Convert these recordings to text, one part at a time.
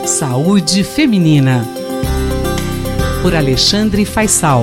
Saúde Feminina, por Alexandre Faisal.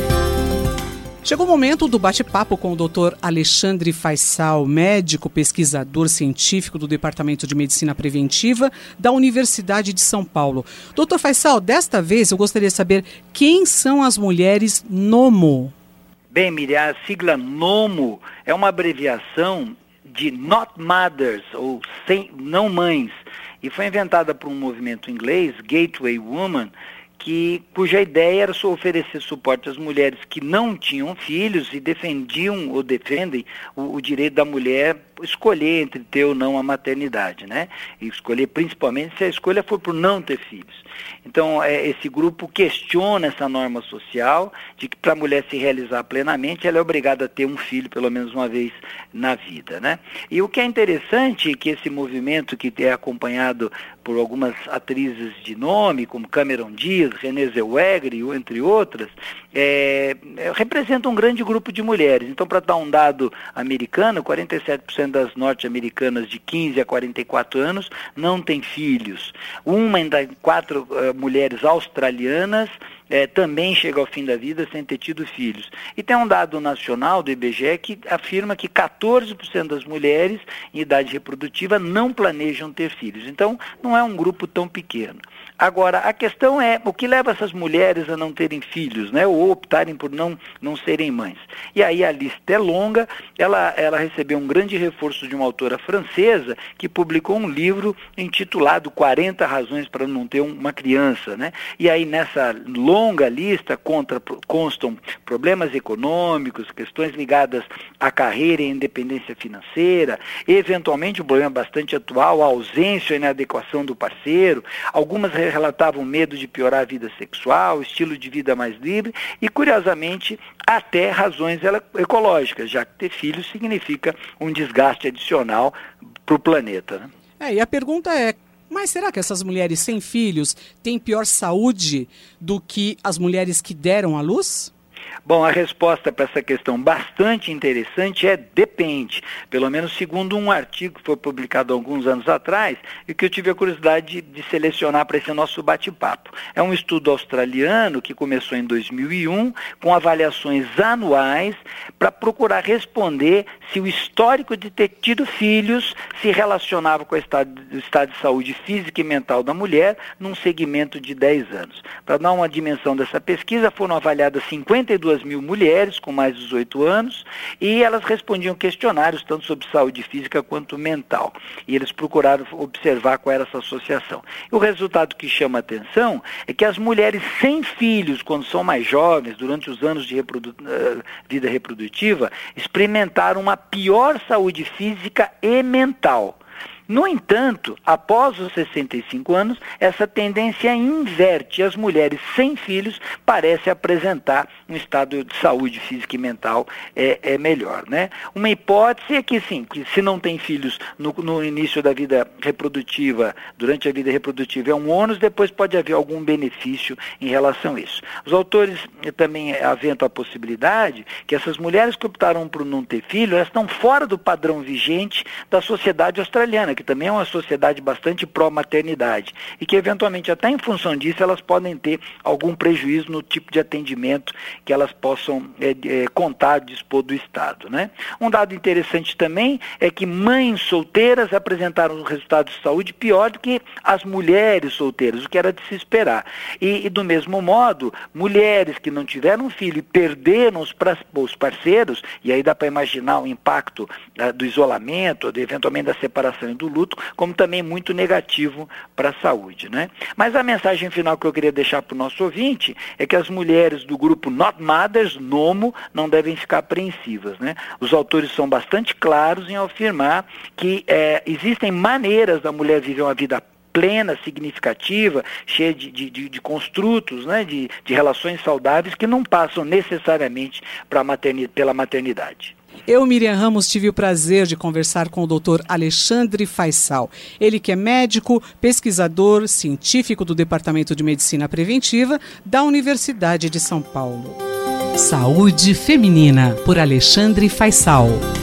Chegou o momento do bate-papo com o Dr. Alexandre Faisal, médico, pesquisador científico do Departamento de Medicina Preventiva da Universidade de São Paulo. Dr. Faisal, desta vez eu gostaria de saber quem são as mulheres NOMO. Bem, Miriam, a sigla NOMO é uma abreviação de Not Mothers, ou não mães, e foi inventada por um movimento inglês, Gateway Woman, cuja ideia era oferecer suporte às mulheres que não tinham filhos e defendiam ou defendem o direito da mulher escolher entre ter ou não a maternidade, né? E escolher principalmente se a escolha for por não ter filhos. Então, esse grupo questiona essa norma social de que para a mulher se realizar plenamente, ela é obrigada a ter um filho pelo menos uma vez na vida, né? E o que é interessante é que esse movimento, que é acompanhado por algumas atrizes de nome, como Cameron Diaz, Renée Zellweger, entre outras, representa um grande grupo de mulheres. Então, para dar um dado americano, 47% das norte-americanas de 15 a 44 anos não têm filhos. Uma em 4 mulheres australianas também chega ao fim da vida sem ter tido filhos. E tem um dado nacional do IBGE que afirma que 14% das mulheres em idade reprodutiva não planejam ter filhos. Então, não é um grupo tão pequeno. Agora, a questão é o que leva essas mulheres a não terem filhos, né, ou optarem por não serem mães. E aí a lista é longa. Ela recebeu um grande reforço de uma autora francesa que publicou um livro intitulado 40 razões para não ter uma criança, né? E aí nessa longa lista constam problemas econômicos, questões ligadas à carreira e independência financeira, eventualmente um problema bastante atual, a ausência ou inadequação do parceiro. Algumas relatavam medo de piorar a vida sexual, estilo de vida mais livre e, curiosamente, até razões ecológicas, já que ter filhos significa um desgaste adicional para o planeta, né? E a pergunta é, mas será que essas mulheres sem filhos têm pior saúde do que as mulheres que deram à luz? Bom, a resposta para essa questão bastante interessante é depende, pelo menos segundo um artigo que foi publicado há alguns anos atrás e que eu tive a curiosidade de selecionar para esse nosso bate-papo. É um estudo australiano que começou em 2001 com avaliações anuais para procurar responder se o histórico de ter tido filhos se relacionava com o estado de saúde física e mental da mulher num segmento de 10 anos. Para dar uma dimensão dessa pesquisa, foram avaliadas 52 mil mulheres com mais de 18 anos e elas respondiam questionários tanto sobre saúde física quanto mental. E eles procuraram observar qual era essa associação. E o resultado que chama a atenção é que as mulheres sem filhos, quando são mais jovens, durante os anos de vida reprodutiva, experimentaram uma pior saúde física e mental. No entanto, após os 65 anos, essa tendência inverte. As mulheres sem filhos parecem apresentar um estado de saúde física e mental melhor, né? Uma hipótese é que, sim, que se não tem filhos no início da vida reprodutiva, durante a vida reprodutiva é um ônus, depois pode haver algum benefício em relação a isso. Os autores também aventam a possibilidade que essas mulheres que optaram por não ter filho, elas estão fora do padrão vigente da sociedade australiana, que também é uma sociedade bastante pró-maternidade, e que eventualmente até em função disso elas podem ter algum prejuízo no tipo de atendimento que elas possam contar, dispor do Estado, né? Um dado interessante também é que mães solteiras apresentaram um resultado de saúde pior do que as mulheres solteiras, o que era de se esperar. E do mesmo modo, mulheres que não tiveram filho e perderam os parceiros, e aí dá para imaginar o impacto do isolamento, ou eventualmente da separação e do luto, como também muito negativo para a saúde, né? Mas a mensagem final que eu queria deixar para o nosso ouvinte é que as mulheres do grupo Not Mothers, NOMO, não devem ficar apreensivas, né? Os autores são bastante claros em afirmar que existem maneiras da mulher viver uma vida plena, significativa, cheia de construtos, né, de relações saudáveis que não passam necessariamente pela maternidade. Eu, Miriam Ramos, tive o prazer de conversar com o Dr. Alexandre Faisal. Ele que é médico, pesquisador, científico do Departamento de Medicina Preventiva da Universidade de São Paulo. Saúde Feminina, por Alexandre Faisal.